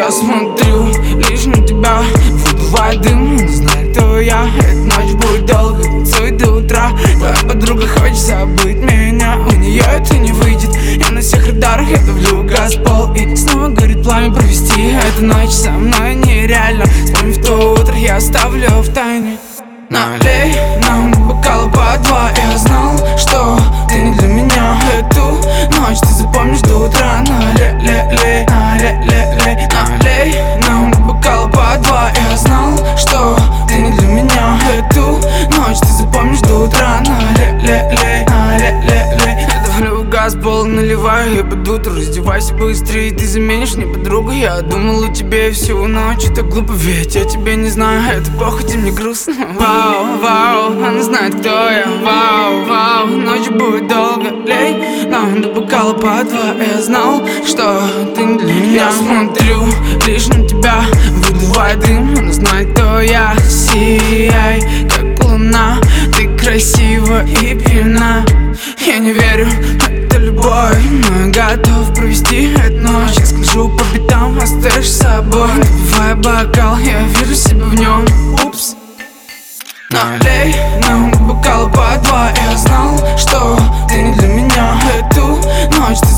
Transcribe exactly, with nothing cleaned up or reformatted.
Я смотрю лишь на тебя, выдувая дым, не знаю, кто я. Эта ночь будет долго, танцуй до утра. Твоя подруга хочет забыть меня, у нее это не выйдет. Я на всех радарах, я давлю газ в пол. И снова горит пламя, провести эту ночь со мной нереально. Вспомнив то утро, я оставлю в тайне. Налей нам бокалы по два. Я знал, что ты не для меня. Эту ночь ты запомнишь до утра. Налей, лей, лей, налей, лей, лей. Налей нам бокалы по два. Я знал, что ты не для меня. Эту ночь ты запомнишь до утра. Налей, лей, лей, налей, лей, лей. Я давлю газ, пол наливаю, я под утро. Раздевайся быстрее, ты заменишь мне подругу. Я думал о тебе всю ночь, это глупо, ведь я тебя не знаю. Это похоть, и мне грустно. Вау, вау, она знает, кто я. Вау, вау, ночь будет долго. Лей нам до бокала по два. Я знал, что ты не для меня. Я смотрю лишь на тебя, выдувая дым, она знает, кто я. Сияй, как луна, ты красива и пьяна. Я не верю, это любовь, но я готов провести эту ночь. Я скажу по битам, оставишь с собой. Допивая бокал, я вижу себя в нем. Упс. Налей нам бокалы по два. Я знал, что ты не для меня. Эту ночь ты